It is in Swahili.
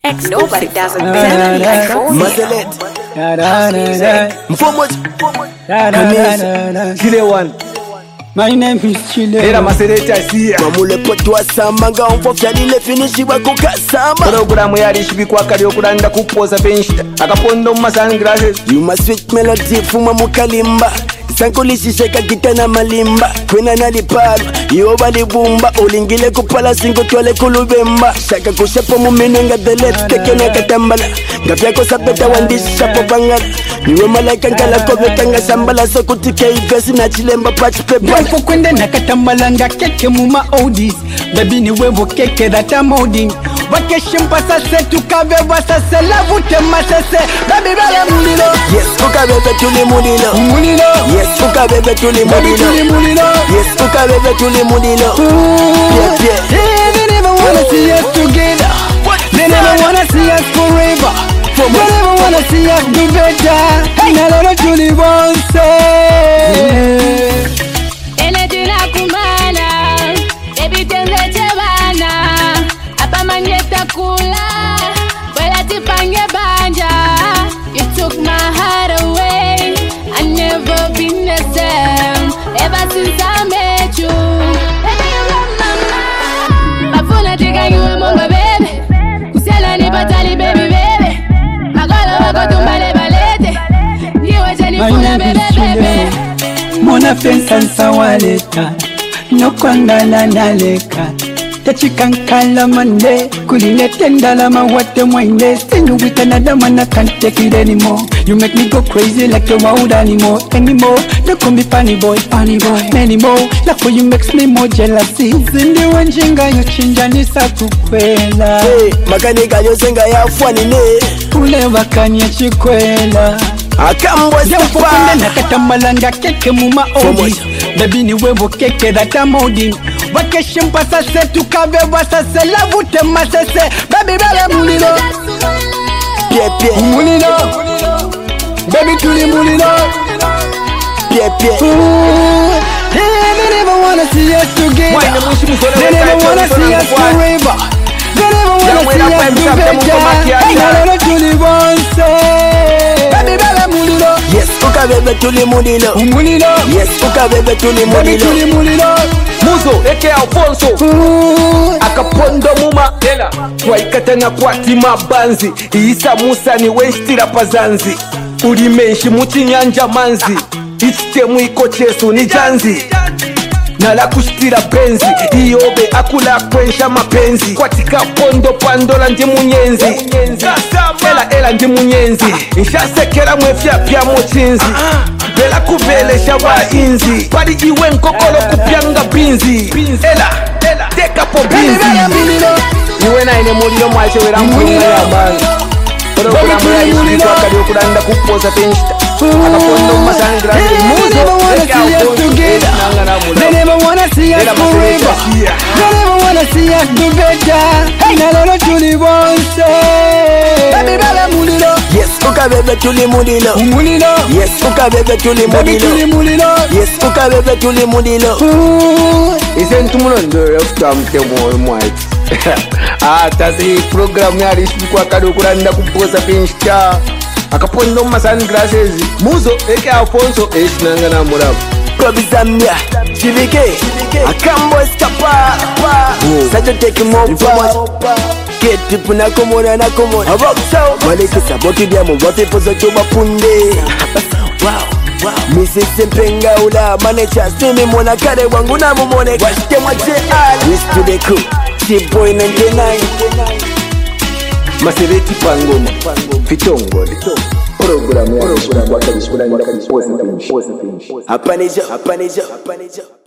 Nobody does it better than Mazelet. Mfomot. Chile one. My name is Chile. Era Masereti asia. Mamule potwa samanga umfofyalile finishi bakukasama. Programu yari shibikwa kali okulanda kupoza penshita. Akapondo mu sunglasses. You must sweet melody fuma mukalimba. Sankulishisheka kitana malimba. Kwena nalipalo, iyo balibumba. Ulingile kupala singo twale kulubemba. Shaka kushapo mumino nga delet keke na katambala. Gafyako sapeta wandisha po bangala. Niwe malaika nkala koveka nga shambala. Soko tike ivesi na chilemba patch pepa. Wako kwende na katambala nga keke muma oldies. Baby ni webo keke that I'm holding. Wakeshimpa sase tukaveva sase lavute masase. Baby bala mulilo. Yes, ukaveve tuli mulilo. Mulilo. Yes, ukaveve tuli mulilo. Yes, ukaveve tuli mulilo. Yeah, yeah. They never wanna see us together. They never wanna see us forever. They never wanna see us do better. Hey, na lolo tuli bonse. Ene tuna kumana, baby tenze chebana. Apa manyeta kula, wala tipange banja. You took my heart away. I never been the same ever since I met you. Baby, you love my mind. Mafuna tika you a mama baby. Kusela ni batali baby baby. Magala wako tumbale balete. Niwe jeni funa baby baby. Mona pensa waleta. No kwandala naleka. Tachikankala mande. Kuline tendala mawate mwine. Sinu with another man I can't take it anymore. You make me go crazy like the wild animal. Anymore, don't call me funny boy anymore. Like when you makes me more jealousy. Zindi wanjinga yo chinja nisa kukwela. Hey, makanika yosenga ya fwani ne. Ule wakanya chikwela. Akambwa Yampokunda na katamalanga keke muma oldies. Baby ni webo keke that I'm holding. Wakeshimpa sase tukaveva sase lavute masase. Baby bala mulilo. Pie pie. Mulilo. Baby tuli mulilo. Pie pie. They never wanna see us together. They never wanna see us forever. They never wanna see us do better. Hey, na lolo tuli bonse. Baby bala mulilo. Yes, ukaveve tuli mulilo. Mulilo. Yes, ukaveve tuli Baby tuli mulilo. mulilo. Muzo eke Alfonso. Akapondo muma ela. Twaikatana kwati mabanzi. Isa Musa ni westira pazanzi. Uri menshi muchinyanja manzi. Ichitemu iko chesu ni janzi. Nala kushtira benzi. Iyobe akula kwensha mapenzi. Kwatika pondo pandola ndi munyenzi. Ela ndi munyenzi. Nshasekera mwefya pya mochinzi. Bela kubelesha wa inzi. Pari iwe nkokolo kupyanga binzi. Ela teka po binzi. Iwe na ine mulio mwache wera mpunga ya banzi. Programu ya ishitwa kali okulanda kupoza penshita. Akapondo mu sunglasses. Muzo eke Alfonso. They never wanna see us forever. They never wanna see us do better. Hey, na lolo tuli bonse. Baby bala mulilo. Yes, ukaveve tuli mulilo. Mulilo. Yes, ukaveve tuli Baby tuli mulilo. mulilo. Yes, ukaveve tuli mulilo. Ise ntumulondo yafuta mtemo mwait. Tasi programu yari ishibikwa kali okulanda kupoza penshita. Akapondo mu sunglasses. Muzo eke Alfonso eshinanga na murabu. Probizamia, chivike. Akambwa skapa. Sajo take more. Get people na komona na komona. Abokso. Malekisa boki bya mu bote pozo choba punde. Wow. Mrs. Mpenga ula manager simi mwana kare wangu na mumone. Washite mwache ali. Wish to the crew. Boy 99. Masereti pangoma. Fitongole. Programu ya ishibikwa kali okulanda kupoza penshita. Hapa nijo.